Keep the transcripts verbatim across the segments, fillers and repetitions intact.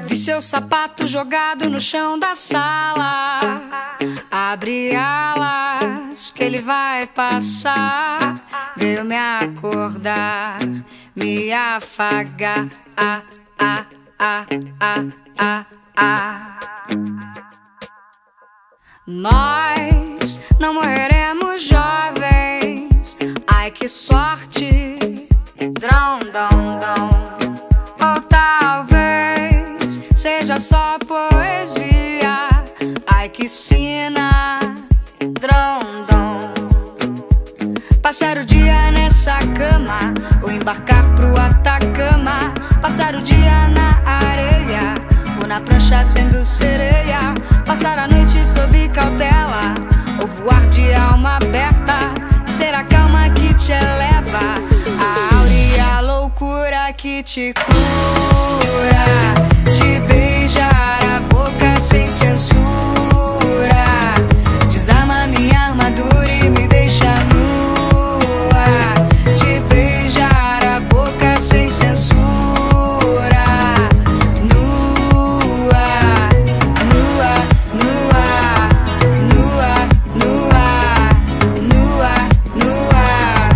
Vi seu sapato jogado no chão da sala. Abre alas que ele vai passar. Veio me acordar, me afagar. Ah, ah, ah, ah, ah, ah. Nós não morreremos jovens. Ai, que sorte. Drão, dom, dom. Ou talvez seja só poesia. Ai, que sina. Drão, dom. Passar o dia nessa cama ou embarcar pro Atacama. Passar o dia na areia ou na prancha sendo sereia. Passar a noite sob cautela ou voar de alma aberta. Ser a calma que te eleva, a áurea loucura que te cura. Te beijar a boca sem censura. Desarma minha armadura e me deixa nua. Te beijar a boca sem censura. Nua, nua, nua, nua, nua, nua,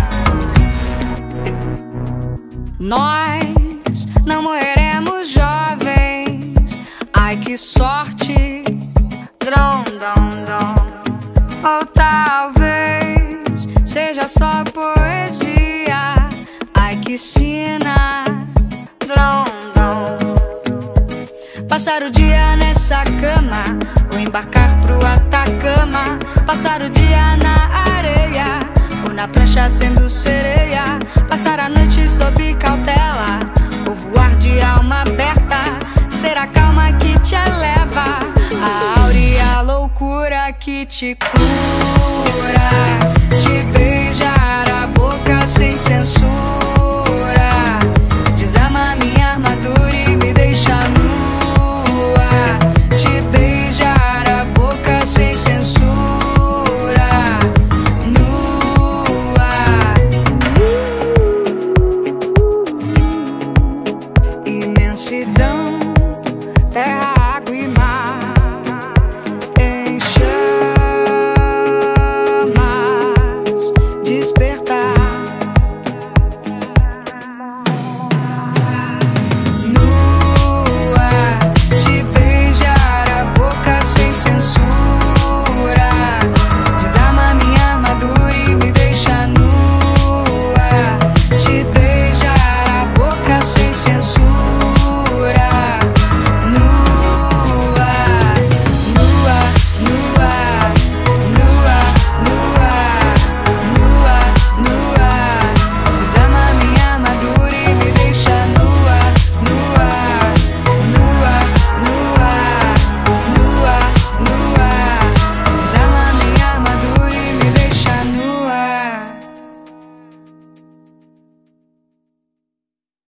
nua. Nós não morreremos jovens. Ai, que sorte. Drom, dom, dom. Ou talvez seja só poesia. Ai, que sina. Drom, dom. Passar o dia nessa cama ou embarcar pro Atacama. Passar o dia na areia ou na prancha sendo sereia. Passar a noite sob cautela ou voar de alma aberta. Ser a calma que te eleva, a áurea loucura que te cura.